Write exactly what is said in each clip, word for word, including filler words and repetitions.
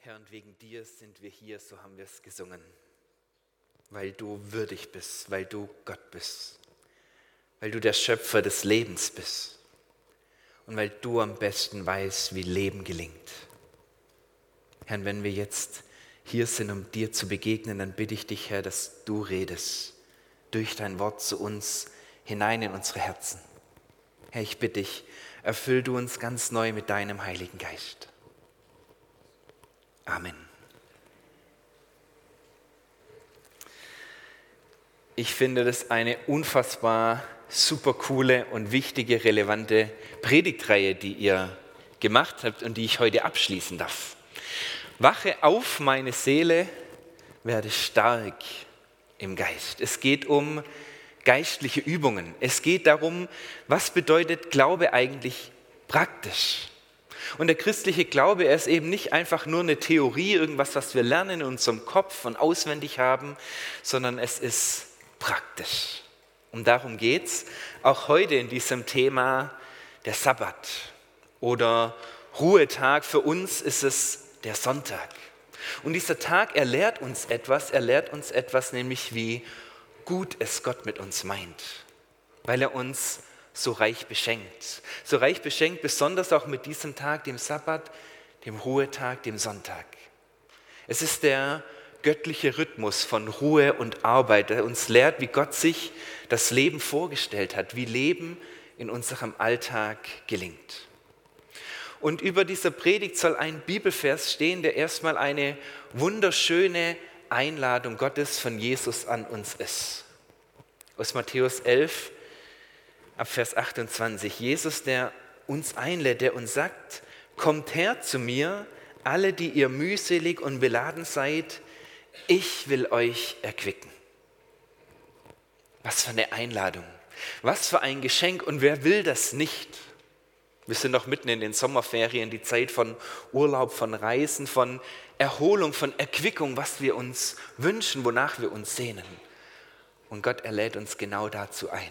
Herr, und wegen dir sind wir hier, so haben wir es gesungen. Weil du würdig bist, weil du Gott bist, weil du der Schöpfer des Lebens bist und weil du am besten weißt, wie Leben gelingt. Herr, wenn wir jetzt hier sind, um dir zu begegnen, dann bitte ich dich, Herr, dass du redest durch dein Wort zu uns hinein in unsere Herzen. Herr, ich bitte dich, erfüll du uns ganz neu mit deinem Heiligen Geist. Amen. Ich finde das eine unfassbar super coole und wichtige, relevante Predigtreihe, die ihr gemacht habt und die ich heute abschließen darf. Wache auf, meine Seele, werde stark im Geist. Es geht um geistliche Übungen. Es geht darum, was bedeutet Glaube eigentlich praktisch? Und der christliche Glaube, er ist eben nicht einfach nur eine Theorie, irgendwas, was wir lernen in unserem Kopf und auswendig haben, sondern es ist praktisch. Und darum geht es auch heute in diesem Thema der Sabbat oder Ruhetag. Für uns ist es der Sonntag. Und dieser Tag, er lehrt uns etwas, er lehrt uns etwas, nämlich wie gut es Gott mit uns meint, weil er uns so reich beschenkt. So reich beschenkt, besonders auch mit diesem Tag, dem Sabbat, dem Ruhetag, dem Sonntag. Es ist der göttliche Rhythmus von Ruhe und Arbeit, der uns lehrt, wie Gott sich das Leben vorgestellt hat, wie Leben in unserem Alltag gelingt. Und über dieser Predigt soll ein Bibelvers stehen, der erstmal eine wunderschöne Einladung Gottes von Jesus an uns ist. Aus Matthäus elf, ab Vers achtundzwanzig. Jesus, der uns einlädt, der uns sagt, kommt her zu mir, alle, die ihr mühselig und beladen seid, ich will euch erquicken. Was für eine Einladung, was für ein Geschenk und wer will das nicht? Wir sind noch mitten in den Sommerferien, die Zeit von Urlaub, von Reisen, von Erholung, von Erquickung, was wir uns wünschen, wonach wir uns sehnen. Und Gott, er lädt uns genau dazu ein.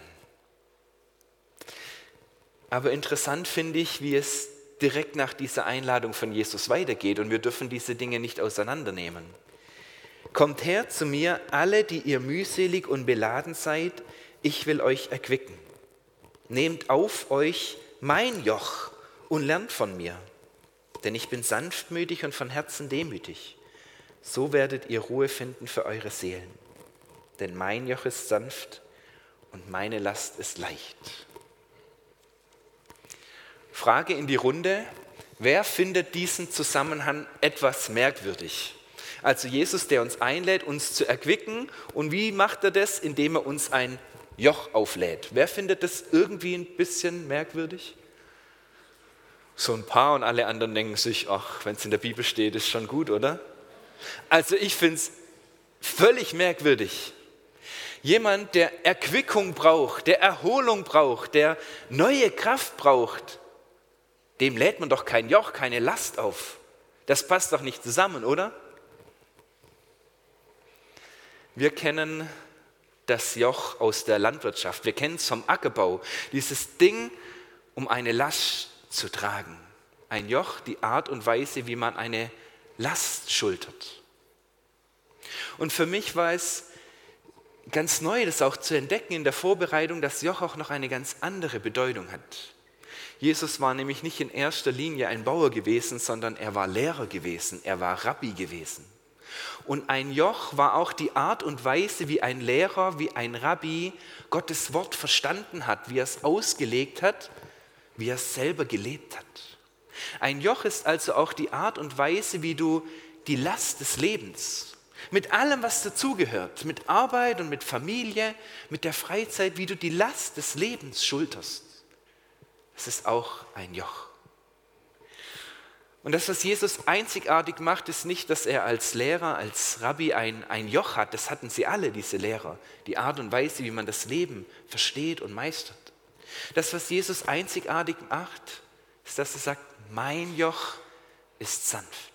Aber interessant finde ich, wie es direkt nach dieser Einladung von Jesus weitergeht und wir dürfen diese Dinge nicht auseinandernehmen. Kommt her zu mir, alle, die ihr mühselig und beladen seid, ich will euch erquicken. Nehmt auf euch mein Joch und lernt von mir, denn ich bin sanftmütig und von Herzen demütig. So werdet ihr Ruhe finden für eure Seelen. Denn mein Joch ist sanft und meine Last ist leicht. Frage in die Runde, wer findet diesen Zusammenhang etwas merkwürdig? Also Jesus, der uns einlädt, uns zu erquicken. Und wie macht er das? Indem er uns ein Joch auflädt. Wer findet das irgendwie ein bisschen merkwürdig? So ein paar und alle anderen denken sich, ach, wenn es in der Bibel steht, ist schon gut, oder? Also ich finde es völlig merkwürdig. Jemand, der Erquickung braucht, der Erholung braucht, der neue Kraft braucht, dem lädt man doch kein Joch, keine Last auf. Das passt doch nicht zusammen, oder? Wir kennen das Joch aus der Landwirtschaft. Wir kennen es vom Ackerbau. Dieses Ding, um eine Last zu tragen. Ein Joch, die Art und Weise, wie man eine Last schultert. Und für mich war es ganz neu, das auch zu entdecken in der Vorbereitung, dass Joch auch noch eine ganz andere Bedeutung hat. Jesus war nämlich nicht in erster Linie ein Bauer gewesen, sondern er war Lehrer gewesen, er war Rabbi gewesen. Und ein Joch war auch die Art und Weise, wie ein Lehrer, wie ein Rabbi Gottes Wort verstanden hat, wie er es ausgelegt hat, wie er es selber gelebt hat. Ein Joch ist also auch die Art und Weise, wie du die Last des Lebens, mit allem, was dazugehört, mit Arbeit und mit Familie, mit der Freizeit, wie du die Last des Lebens schulterst. Das ist auch ein Joch. Und das, was Jesus einzigartig macht, ist nicht, dass er als Lehrer, als Rabbi ein, ein Joch hat. Das hatten sie alle, diese Lehrer. Die Art und Weise, wie man das Leben versteht und meistert. Das, was Jesus einzigartig macht, ist, dass er sagt, mein Joch ist sanft.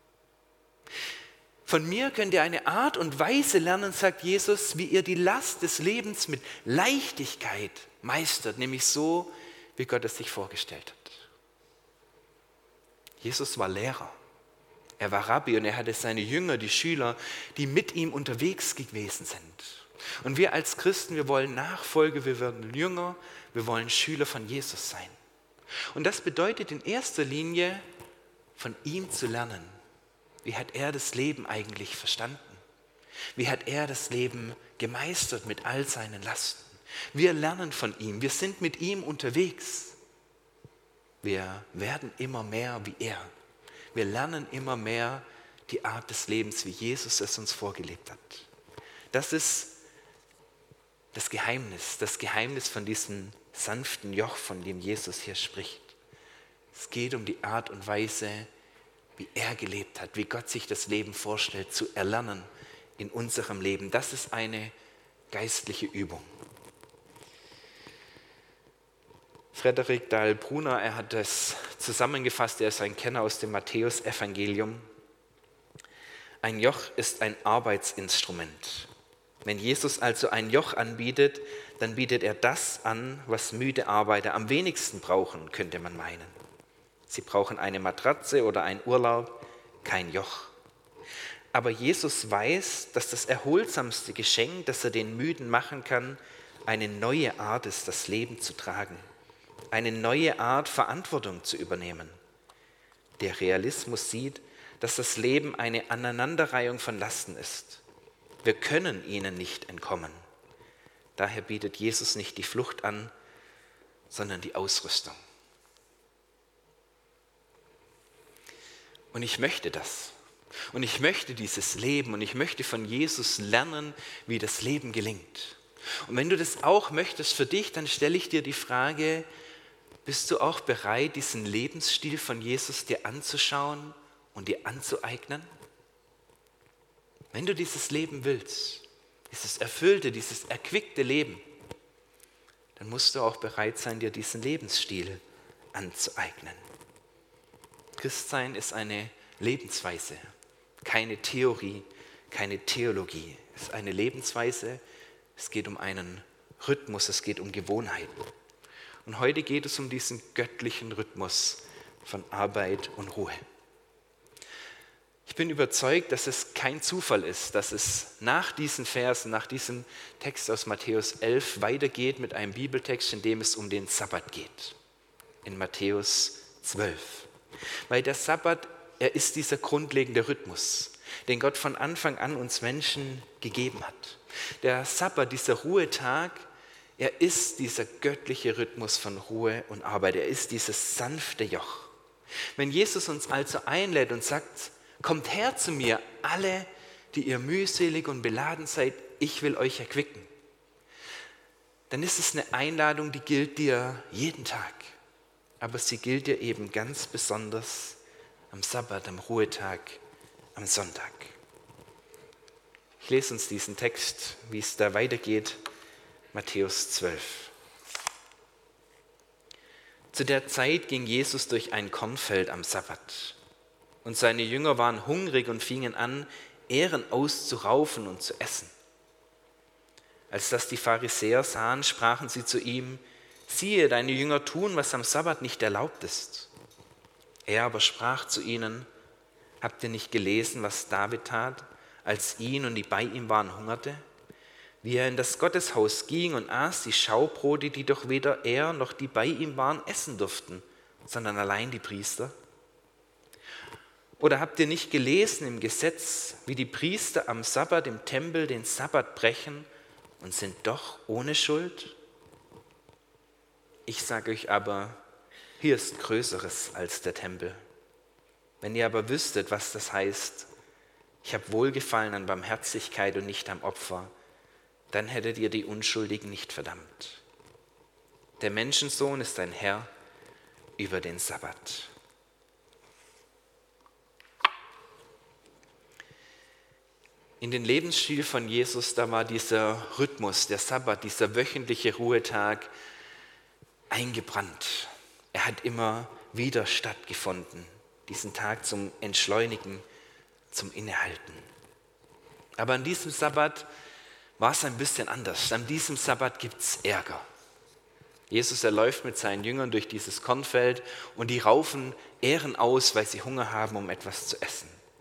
Von mir könnt ihr eine Art und Weise lernen, sagt Jesus, wie ihr die Last des Lebens mit Leichtigkeit meistert, nämlich so, wie Gott es sich vorgestellt hat. Jesus war Lehrer. Er war Rabbi und er hatte seine Jünger, die Schüler, die mit ihm unterwegs gewesen sind. Und wir als Christen, wir wollen Nachfolger, wir werden Jünger, wir wollen Schüler von Jesus sein. Und das bedeutet in erster Linie, von ihm zu lernen. Wie hat er das Leben eigentlich verstanden? Wie hat er das Leben gemeistert mit all seinen Lasten? Wir lernen von ihm, wir sind mit ihm unterwegs. Wir werden immer mehr wie er. Wir lernen immer mehr die Art des Lebens, wie Jesus es uns vorgelebt hat. Das ist das Geheimnis, das Geheimnis von diesem sanften Joch, von dem Jesus hier spricht. Es geht um die Art und Weise, wie er gelebt hat, wie Gott sich das Leben vorstellt, zu erlernen in unserem Leben. Das ist eine geistliche Übung. Frederik Dahl-Brunner, er hat das zusammengefasst, er ist ein Kenner aus dem Matthäus-Evangelium. Ein Joch ist ein Arbeitsinstrument. Wenn Jesus also ein Joch anbietet, dann bietet er das an, was müde Arbeiter am wenigsten brauchen, könnte man meinen. Sie brauchen eine Matratze oder einen Urlaub, kein Joch. Aber Jesus weiß, dass das erholsamste Geschenk, das er den Müden machen kann, eine neue Art ist, das Leben zu tragen. Eine neue Art, Verantwortung zu übernehmen. Der Realismus sieht, dass das Leben eine Aneinanderreihung von Lasten ist. Wir können ihnen nicht entkommen. Daher bietet Jesus nicht die Flucht an, sondern die Ausrüstung. Und ich möchte das. Und ich möchte dieses Leben und ich möchte von Jesus lernen, wie das Leben gelingt. Und wenn du das auch möchtest für dich, dann stelle ich dir die Frage, bist du auch bereit, diesen Lebensstil von Jesus dir anzuschauen und dir anzueignen? Wenn du dieses Leben willst, dieses erfüllte, dieses erquickte Leben, dann musst du auch bereit sein, dir diesen Lebensstil anzueignen. Christsein ist eine Lebensweise, keine Theorie, keine Theologie. Es ist eine Lebensweise, es geht um einen Rhythmus, es geht um Gewohnheiten. Und heute geht es um diesen göttlichen Rhythmus von Arbeit und Ruhe. Ich bin überzeugt, dass es kein Zufall ist, dass es nach diesen Versen, nach diesem Text aus Matthäus elf weitergeht mit einem Bibeltext, in dem es um den Sabbat geht. In Matthäus zwölf. Weil der Sabbat, er ist dieser grundlegende Rhythmus, den Gott von Anfang an uns Menschen gegeben hat. Der Sabbat, dieser Ruhetag, er ist dieser göttliche Rhythmus von Ruhe und Arbeit. Er ist dieses sanfte Joch. Wenn Jesus uns also einlädt und sagt, kommt her zu mir, alle, die ihr mühselig und beladen seid, ich will euch erquicken, dann ist es eine Einladung, die gilt dir jeden Tag. Aber sie gilt dir eben ganz besonders am Sabbat, am Ruhetag, am Sonntag. Ich lese uns diesen Text, wie es da weitergeht, Matthäus zwölf. Zu der Zeit ging Jesus durch ein Kornfeld am Sabbat. Und seine Jünger waren hungrig und fingen an, Ähren auszuraufen und zu essen. Als das die Pharisäer sahen, sprachen sie zu ihm, siehe, deine Jünger tun, was am Sabbat nicht erlaubt ist. Er aber sprach zu ihnen, habt ihr nicht gelesen, was David tat, als ihn und die bei ihm waren hungerte? Wie er in das Gotteshaus ging und aß die Schaubrote, die doch weder er noch die bei ihm waren essen durften, sondern allein die Priester? Oder habt ihr nicht gelesen im Gesetz, wie die Priester am Sabbat im Tempel den Sabbat brechen und sind doch ohne Schuld? Ich sage euch aber, hier ist Größeres als der Tempel. Wenn ihr aber wüsstet, was das heißt, ich habe Wohlgefallen an Barmherzigkeit und nicht am Opfer, dann hättet ihr die Unschuldigen nicht verdammt. Der Menschensohn ist ein Herr über den Sabbat. In den Lebensstil von Jesus, da war dieser Rhythmus, der Sabbat, dieser wöchentliche Ruhetag eingebrannt. Er hat immer wieder stattgefunden, diesen Tag zum Entschleunigen, zum Innehalten. Aber an diesem Sabbat war es ein bisschen anders. An diesem Sabbat gibt es Ärger. Jesus, er läuft mit seinen Jüngern durch dieses Kornfeld und die raufen Ähren aus, weil sie Hunger haben, um etwas zu essen.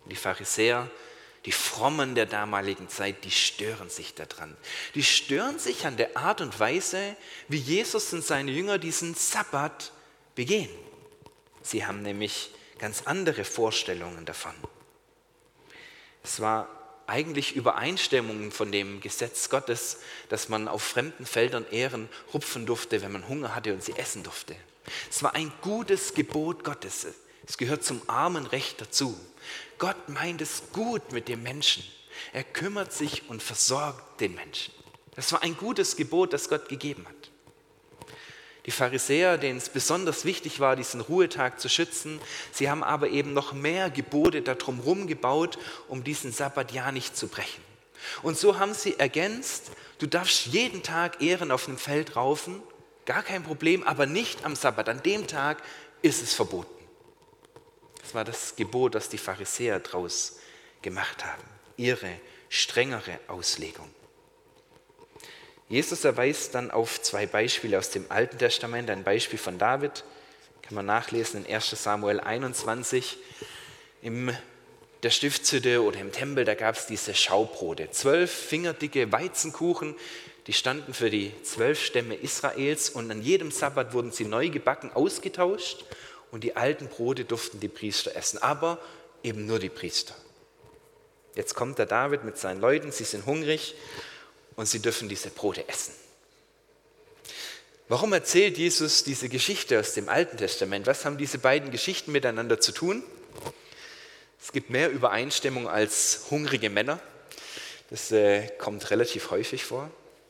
Und die Pharisäer, die Frommen der damaligen Zeit, die stören sich daran. Die stören sich an der Art und Weise, wie Jesus und seine Jünger diesen Sabbat begehen. Sie haben nämlich ganz andere Vorstellungen davon. Es war eigentlich Übereinstimmung von dem Gesetz Gottes, dass man auf fremden Feldern Ähren rupfen durfte, wenn man Hunger hatte und sie essen durfte. Es war ein gutes Gebot Gottes. Es gehört zum Armenrecht dazu. Gott meint es gut mit dem Menschen. Er kümmert sich und versorgt den Menschen. Das war ein gutes Gebot, das Gott gegeben hat. Die Pharisäer, denen es besonders wichtig war, diesen Ruhetag zu schützen, sie haben aber eben noch mehr Gebote darum herum gebaut, um diesen Sabbat ja nicht zu brechen. Und so haben sie ergänzt, du darfst jeden Tag Ähren auf einem Feld raufen, gar kein Problem, aber nicht am Sabbat. An dem Tag ist es verboten. Das war das Gebot, das die Pharisäer daraus gemacht haben, ihre strengere Auslegung. Jesus erweist dann auf zwei Beispiele aus dem Alten Testament, ein Beispiel von David, kann man nachlesen in erster Samuel einundzwanzig. In der Stiftshütte oder im Tempel, da gab es diese Schaubrote, zwölf fingerdicke Weizenkuchen, die standen für die zwölf Stämme Israels und an jedem Sabbat wurden sie neu gebacken, ausgetauscht und die alten Brote durften die Priester essen, aber eben nur die Priester. Jetzt kommt der David mit seinen Leuten, sie sind hungrig und sie dürfen diese Brote essen. Warum erzählt Jesus diese Geschichte aus dem Alten Testament? Was haben diese beiden Geschichten miteinander zu tun? Es gibt mehr Übereinstimmung als hungrige Männer. Das äh, kommt relativ häufig vor.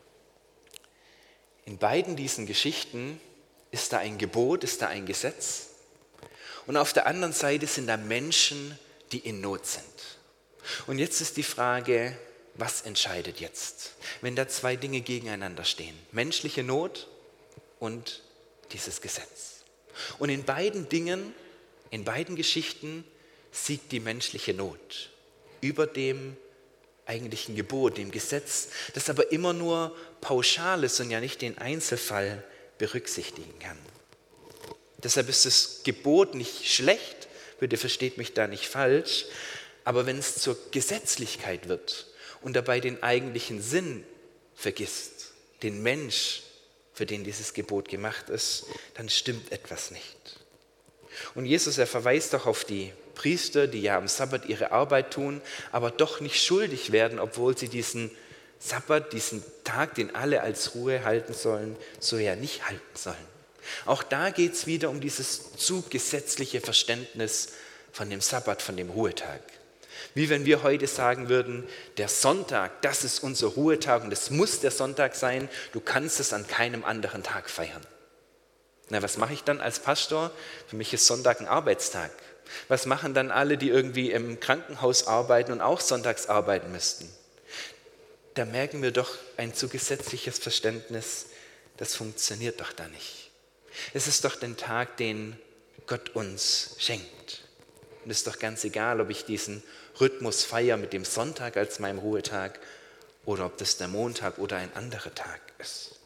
In beiden diesen Geschichten ist da ein Gebot, ist da ein Gesetz. Und auf der anderen Seite sind da Menschen, die in Not sind. Und jetzt ist die Frage, was entscheidet jetzt, wenn da zwei Dinge gegeneinander stehen? Menschliche Not und dieses Gesetz. Und in beiden Dingen, in beiden Geschichten siegt die menschliche Not über dem eigentlichen Gebot, dem Gesetz, das aber immer nur pauschal ist und ja nicht den Einzelfall berücksichtigen kann. Deshalb ist das Gebot nicht schlecht, bitte versteht mich da nicht falsch, aber wenn es zur Gesetzlichkeit wird und dabei den eigentlichen Sinn vergisst, den Mensch, für den dieses Gebot gemacht ist, dann stimmt etwas nicht. Und Jesus, er verweist auch auf die Priester, die ja am Sabbat ihre Arbeit tun, aber doch nicht schuldig werden, obwohl sie diesen Sabbat, diesen Tag, den alle als Ruhe halten sollen, so ja nicht halten sollen. Auch da geht es wieder um dieses zu gesetzliche Verständnis von dem Sabbat, von dem Ruhetag. Wie wenn wir heute sagen würden, der Sonntag, das ist unser Ruhetag und es muss der Sonntag sein, du kannst es an keinem anderen Tag feiern. Na, was mache ich dann als Pastor? Für mich ist Sonntag ein Arbeitstag. Was machen dann alle, die irgendwie im Krankenhaus arbeiten und auch sonntags arbeiten müssten? Da merken wir doch ein zu gesetzliches Verständnis, das funktioniert doch da nicht. Es ist doch der Tag, den Gott uns schenkt. Und es ist doch ganz egal, ob ich diesen Rhythmus feiere mit dem Sonntag als meinem Ruhetag oder ob das der Montag oder ein anderer Tag ist.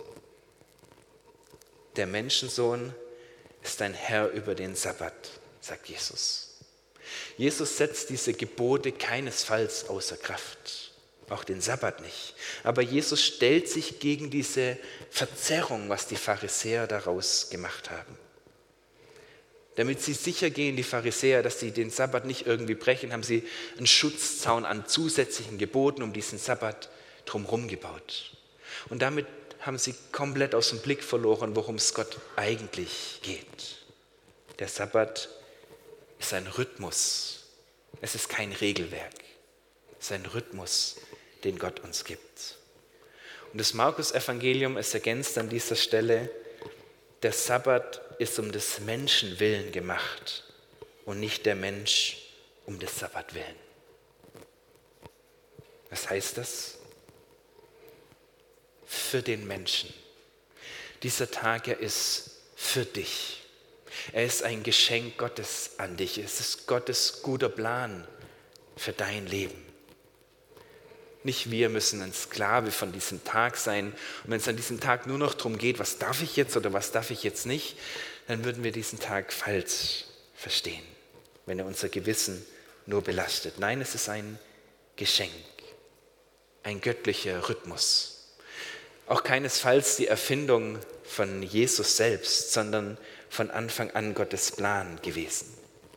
Der Menschensohn ist ein Herr über den Sabbat, sagt Jesus. Jesus setzt diese Gebote keinesfalls außer Kraft, auch den Sabbat nicht. Aber Jesus stellt sich gegen diese Verzerrung, was die Pharisäer daraus gemacht haben. Damit sie sicher gehen, die Pharisäer, dass sie den Sabbat nicht irgendwie brechen, haben sie einen Schutzzaun an zusätzlichen Geboten um diesen Sabbat drumherum gebaut. Und damit haben sie komplett aus dem Blick verloren, worum es Gott eigentlich geht. Der Sabbat ist ein Rhythmus. Es ist kein Regelwerk. Es ist ein Rhythmus, den Gott uns gibt. Und das Markus-Evangelium, es ergänzt an dieser Stelle, der Sabbat ist um des Menschen willen gemacht und nicht der Mensch um des Sabbat willen. Was heißt das? Für den Menschen. Dieser Tag, er ist für dich. Er ist ein Geschenk Gottes an dich. Es ist Gottes guter Plan für dein Leben. Nicht wir müssen ein Sklave von diesem Tag sein. Und wenn es an diesem Tag nur noch darum geht, was darf ich jetzt oder was darf ich jetzt nicht, dann würden wir diesen Tag falsch verstehen, wenn er unser Gewissen nur belastet. Nein, es ist ein Geschenk, ein göttlicher Rhythmus. Auch keinesfalls die Erfindung von Jesus selbst, sondern von Anfang an Gottes Plan gewesen.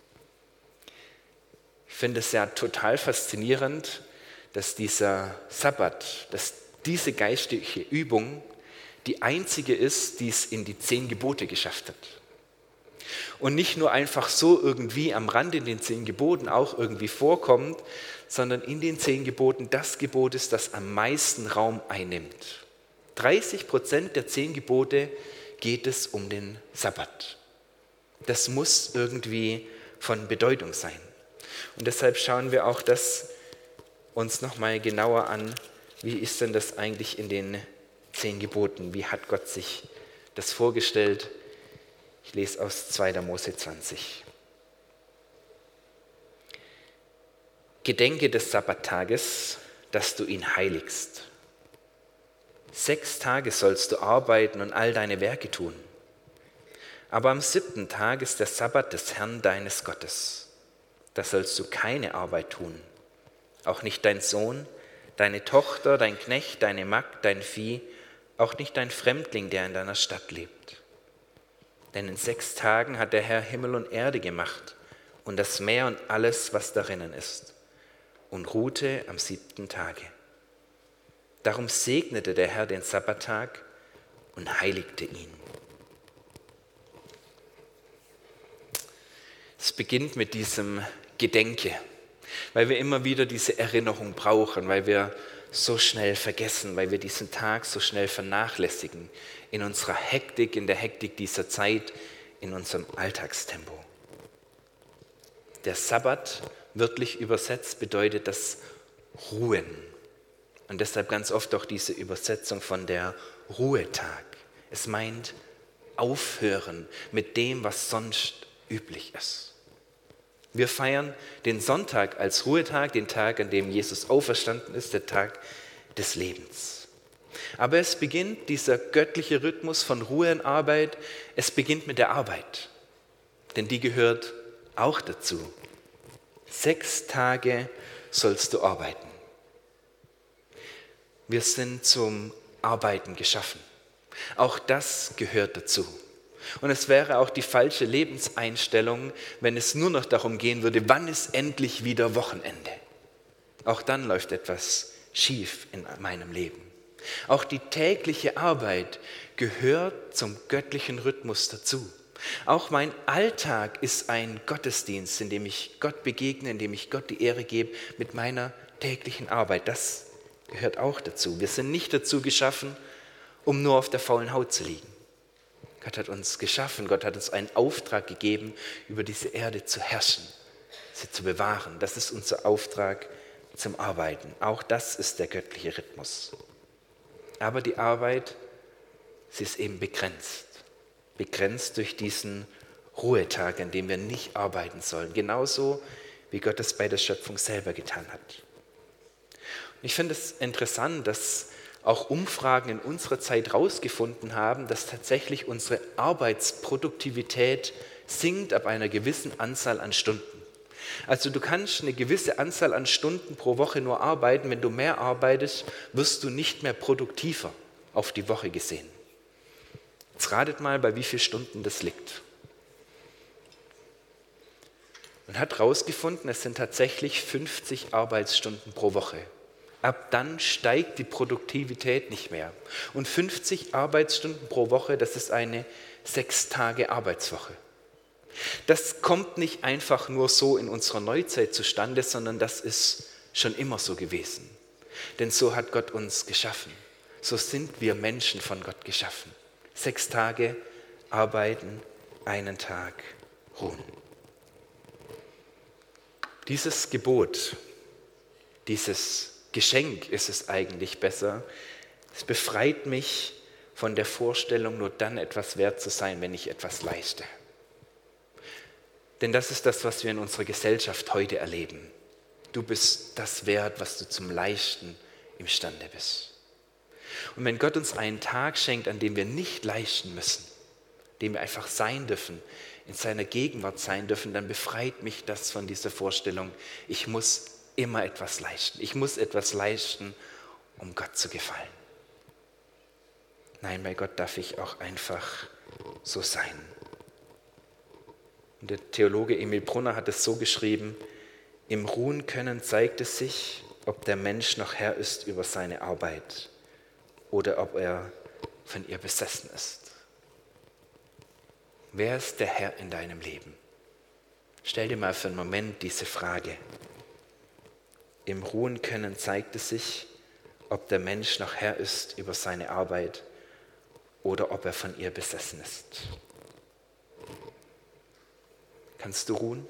Ich finde es ja total faszinierend, dass dieser Sabbat, dass diese geistliche Übung die einzige ist, die es in die zehn Gebote geschafft hat. Und nicht nur einfach so irgendwie am Rand in den zehn Geboten auch irgendwie vorkommt, sondern in den zehn Geboten das Gebot ist, das am meisten Raum einnimmt. dreißig Prozent der zehn Gebote geht es um den Sabbat. Das muss irgendwie von Bedeutung sein. Und deshalb schauen wir auch das uns nochmal genauer an, wie ist denn das eigentlich in den zehn Geboten? Wie hat Gott sich das vorgestellt? Ich lese aus zweiter Mose zwanzig. Gedenke des Sabbattages, dass du ihn heiligst. Sechs Tage sollst du arbeiten und all deine Werke tun. Aber am siebten Tag ist der Sabbat des Herrn deines Gottes. Da sollst du keine Arbeit tun, auch nicht dein Sohn, deine Tochter, dein Knecht, deine Magd, dein Vieh, auch nicht dein Fremdling, der in deiner Stadt lebt. Denn in sechs Tagen hat der Herr Himmel und Erde gemacht und das Meer und alles, was darinnen ist, und ruhte am siebten Tage. Darum segnete der Herr den Sabbattag und heiligte ihn. Es beginnt mit diesem Gedenke, weil wir immer wieder diese Erinnerung brauchen, weil wir so schnell vergessen, weil wir diesen Tag so schnell vernachlässigen in unserer Hektik, in der Hektik dieser Zeit, in unserem Alltagstempo. Der Sabbat, wörtlich übersetzt, bedeutet das Ruhen. Und deshalb ganz oft auch diese Übersetzung von der Ruhetag. Es meint aufhören mit dem, was sonst üblich ist. Wir feiern den Sonntag als Ruhetag, den Tag, an dem Jesus auferstanden ist, der Tag des Lebens. Aber es beginnt dieser göttliche Rhythmus von Ruhe und Arbeit, es beginnt mit der Arbeit, denn die gehört auch dazu. Sechs Tage sollst du arbeiten. Wir sind zum Arbeiten geschaffen. Auch das gehört dazu. Und es wäre auch die falsche Lebenseinstellung, wenn es nur noch darum gehen würde, wann ist endlich wieder Wochenende. Auch dann läuft etwas schief in meinem Leben. Auch die tägliche Arbeit gehört zum göttlichen Rhythmus dazu. Auch mein Alltag ist ein Gottesdienst, in dem ich Gott begegne, in dem ich Gott die Ehre gebe mit meiner täglichen Arbeit. Das gehört auch dazu. Wir sind nicht dazu geschaffen, um nur auf der faulen Haut zu liegen. Gott hat uns geschaffen, Gott hat uns einen Auftrag gegeben, über diese Erde zu herrschen, sie zu bewahren. Das ist unser Auftrag zum Arbeiten. Auch das ist der göttliche Rhythmus. Aber die Arbeit, sie ist eben begrenzt. Begrenzt durch diesen Ruhetag, an dem wir nicht arbeiten sollen. Genauso wie Gott es bei der Schöpfung selber getan hat. Und ich finde es interessant, dass auch Umfragen in unserer Zeit herausgefunden haben, dass tatsächlich unsere Arbeitsproduktivität sinkt ab einer gewissen Anzahl an Stunden. Also du kannst eine gewisse Anzahl an Stunden pro Woche nur arbeiten. Wenn du mehr arbeitest, wirst du nicht mehr produktiver auf die Woche gesehen. Jetzt ratet mal, bei wie vielen Stunden das liegt. Man hat herausgefunden, es sind tatsächlich fünfzig Arbeitsstunden pro Woche. Ab dann steigt die Produktivität nicht mehr. Und fünfzig Arbeitsstunden pro Woche, das ist eine sechs Tage Arbeitswoche. Das kommt nicht einfach nur so in unserer Neuzeit zustande, sondern das ist schon immer so gewesen. Denn so hat Gott uns geschaffen. So sind wir Menschen von Gott geschaffen. Sechs Tage arbeiten, einen Tag ruhen. Dieses Gebot, dieses Geschenk ist es eigentlich besser. Es befreit mich von der Vorstellung, nur dann etwas wert zu sein, wenn ich etwas leiste. Denn das ist das, was wir in unserer Gesellschaft heute erleben. Du bist das wert, was du zum Leisten imstande bist. Und wenn Gott uns einen Tag schenkt, an dem wir nicht leisten müssen, dem wir einfach sein dürfen in seiner Gegenwart sein dürfen, dann befreit mich das von dieser Vorstellung, ich muss immer etwas leisten. Ich muss etwas leisten, um Gott zu gefallen. Nein, bei Gott darf ich auch einfach so sein. Und der Theologe Emil Brunner hat es so geschrieben: Im Ruhen können zeigt es sich, ob der Mensch noch Herr ist über seine Arbeit oder ob er von ihr besessen ist. Wer ist der Herr in deinem Leben? Stell dir mal für einen Moment diese Frage. Im Ruhen können zeigt es sich, ob der Mensch noch Herr ist über seine Arbeit oder ob er von ihr besessen ist. Kannst du ruhen?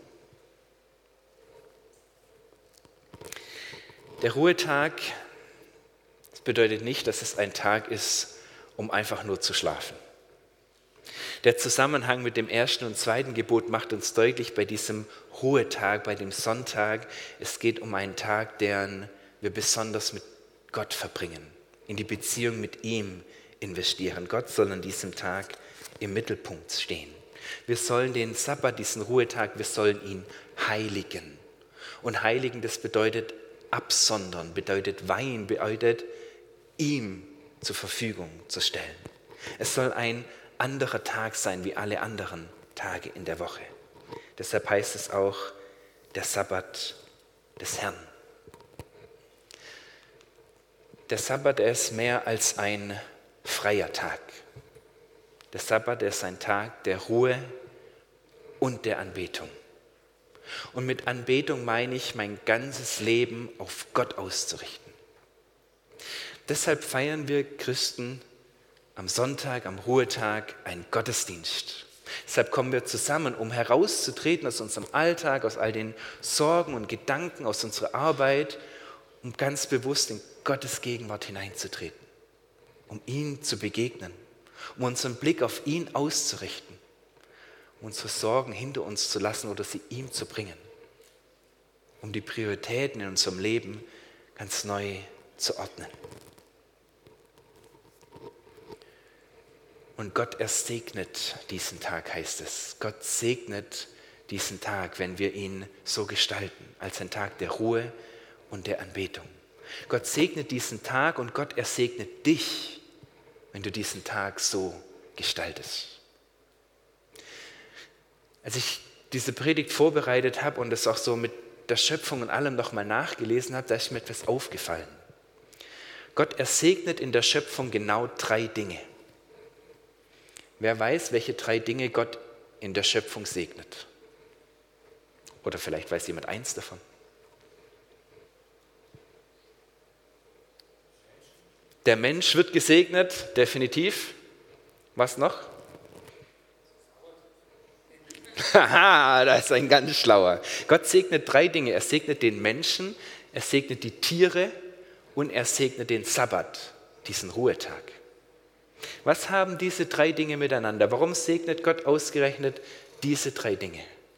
Der Ruhetag, das bedeutet nicht, dass es ein Tag ist, um einfach nur zu schlafen. Der Zusammenhang mit dem ersten und zweiten Gebot macht uns deutlich bei diesem Ruhetag, bei dem Sonntag, es geht um einen Tag, den wir besonders mit Gott verbringen, in die Beziehung mit ihm investieren. Gott soll an diesem Tag im Mittelpunkt stehen. Wir sollen den Sabbat, diesen Ruhetag, wir sollen ihn heiligen. Und heiligen, das bedeutet absondern, bedeutet weihen, bedeutet ihm zur Verfügung zu stellen. Es soll ein anderer Tag sein wie alle anderen Tage in der Woche. Deshalb heißt es auch der Sabbat des Herrn. Der Sabbat, er ist mehr als ein freier Tag. Der Sabbat, er ist ein Tag der Ruhe und der Anbetung. Und mit Anbetung meine ich, mein ganzes Leben auf Gott auszurichten. Deshalb feiern wir Christen am Sonntag, am Ruhetag, einen Gottesdienst. Deshalb kommen wir zusammen, um herauszutreten aus unserem Alltag, aus all den Sorgen und Gedanken, aus unserer Arbeit, um ganz bewusst in Gottes Gegenwart hineinzutreten, um ihm zu begegnen, um unseren Blick auf ihn auszurichten, um unsere Sorgen hinter uns zu lassen oder sie ihm zu bringen, um die Prioritäten in unserem Leben ganz neu zu ordnen. Und Gott, er segnet diesen Tag, heißt es. Gott segnet diesen Tag, wenn wir ihn so gestalten, als ein Tag der Ruhe und der Anbetung. Gott segnet diesen Tag und Gott, er segnet dich, wenn du diesen Tag so gestaltest. Als ich diese Predigt vorbereitet habe und es auch so mit der Schöpfung und allem nochmal nachgelesen habe, da ist mir etwas aufgefallen. Gott, er segnet in der Schöpfung genau drei Dinge. Wer weiß, welche drei Dinge Gott in der Schöpfung segnet? Oder vielleicht weiß jemand eins davon. Der Mensch wird gesegnet, definitiv. Was noch? Haha, da ist ein ganz schlauer. Gott segnet drei Dinge. Er segnet den Menschen, er segnet die Tiere und er segnet den Sabbat, diesen Ruhetag. Was haben diese drei Dinge miteinander? Warum segnet Gott ausgerechnet diese drei Dinge?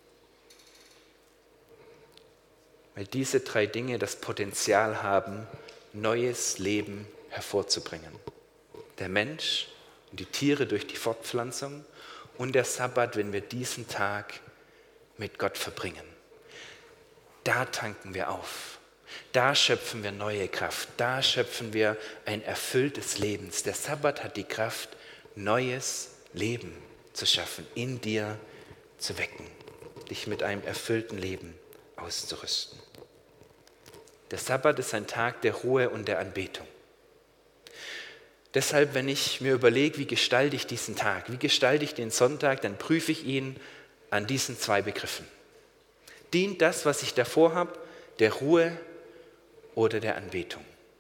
Weil diese drei Dinge das Potenzial haben, neues Leben hervorzubringen. Der Mensch und die Tiere durch die Fortpflanzung und der Sabbat, wenn wir diesen Tag mit Gott verbringen. Da tanken wir auf. Da schöpfen wir neue Kraft. Da schöpfen wir ein erfülltes Leben. Der Sabbat hat die Kraft, neues Leben zu schaffen, in dir zu wecken, dich mit einem erfüllten Leben auszurüsten. Der Sabbat ist ein Tag der Ruhe und der Anbetung. Deshalb, wenn ich mir überlege, wie gestalte ich diesen Tag, wie gestalte ich den Sonntag, dann prüfe ich ihn an diesen zwei Begriffen. Dient das, was ich davor habe, der Ruhe oder der Anbetung?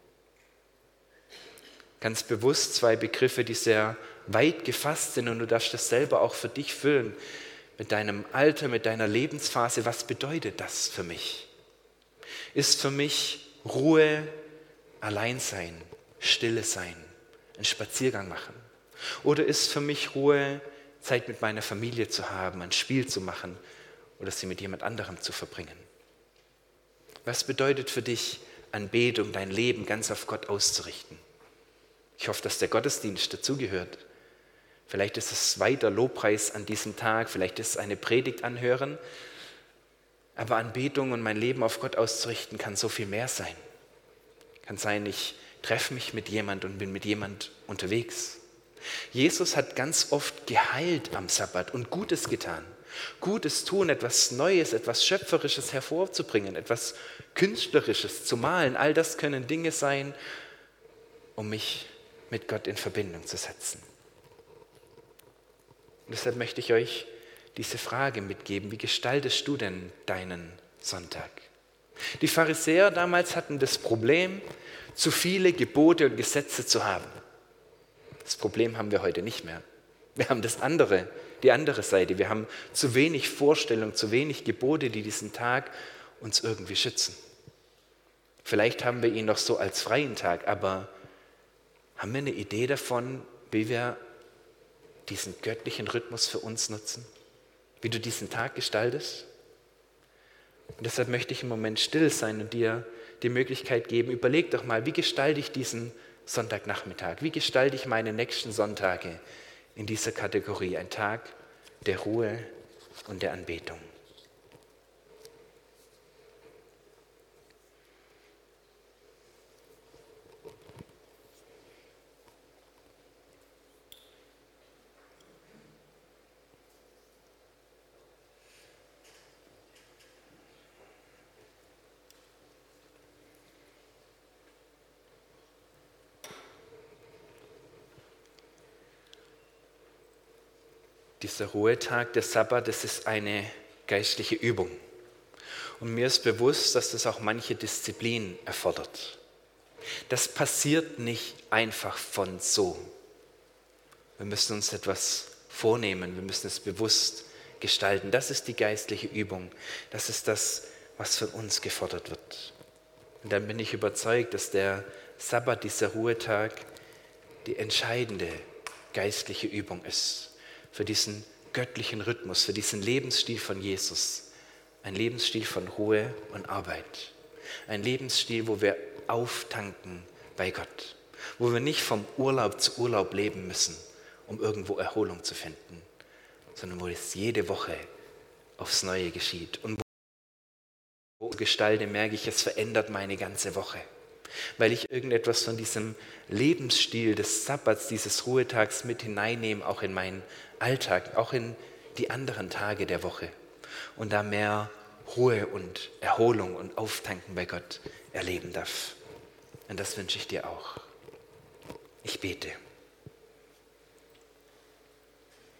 Ganz bewusst zwei Begriffe, die sehr weit gefasst sind und du darfst das selber auch für dich füllen, mit deinem Alter, mit deiner Lebensphase. Was bedeutet das für mich? Ist für mich Ruhe, Alleinsein, Stille sein, einen Spaziergang machen? Oder ist für mich Ruhe, Zeit mit meiner Familie zu haben, ein Spiel zu machen oder sie mit jemand anderem zu verbringen? Was bedeutet für dich Anbetung, dein Leben ganz auf Gott auszurichten? Ich hoffe, dass der Gottesdienst dazugehört. Vielleicht ist es weiter Lobpreis an diesem Tag, vielleicht ist es eine Predigt anhören. Aber Anbetung und mein Leben auf Gott auszurichten kann so viel mehr sein. Kann sein, ich treffe mich mit jemand und bin mit jemand unterwegs. Jesus hat ganz oft geheilt am Sabbat und Gutes getan. Gutes tun, etwas Neues, etwas Schöpferisches hervorzubringen, etwas Künstlerisches zu malen. All das können Dinge sein, um mich mit Gott in Verbindung zu setzen. Und deshalb möchte ich euch diese Frage mitgeben: Wie gestaltest du denn deinen Sonntag? Die Pharisäer damals hatten das Problem, zu viele Gebote und Gesetze zu haben. Das Problem haben wir heute nicht mehr. Wir haben das andere, die andere Seite. Wir haben zu wenig Vorstellung, zu wenig Gebote, die diesen Tag uns irgendwie schützen. Vielleicht haben wir ihn noch so als freien Tag, aber haben wir eine Idee davon, wie wir diesen göttlichen Rhythmus für uns nutzen? Wie du diesen Tag gestaltest? Und deshalb möchte ich im Moment still sein und dir die Möglichkeit geben, überleg doch mal, wie gestalte ich diesen Sonntagnachmittag? Wie gestalte ich meine nächsten Sonntage in dieser Kategorie? Ein Tag der Ruhe und der Anbetung. Dieser Ruhetag, der Sabbat, das ist eine geistliche Übung. Und mir ist bewusst, dass das auch manche Disziplin erfordert. Das passiert nicht einfach von so. Wir müssen uns etwas vornehmen, wir müssen es bewusst gestalten. Das ist die geistliche Übung. Das ist das, was von uns gefordert wird. Und dann bin ich überzeugt, dass der Sabbat, dieser Ruhetag, die entscheidende geistliche Übung ist. Für diesen göttlichen Rhythmus, für diesen Lebensstil von Jesus. Ein Lebensstil von Ruhe und Arbeit. Ein Lebensstil, wo wir auftanken bei Gott. Wo wir nicht vom Urlaub zu Urlaub leben müssen, um irgendwo Erholung zu finden, sondern wo es jede Woche aufs Neue geschieht. Und wo ich gestalte, merke ich, es verändert meine ganze Woche. Weil ich irgendetwas von diesem Lebensstil des Sabbats, dieses Ruhetags mit hineinnehme, auch in meinen Alltag, auch in die anderen Tage der Woche. Und da mehr Ruhe und Erholung und Auftanken bei Gott erleben darf. Und das wünsche ich dir auch. Ich bete.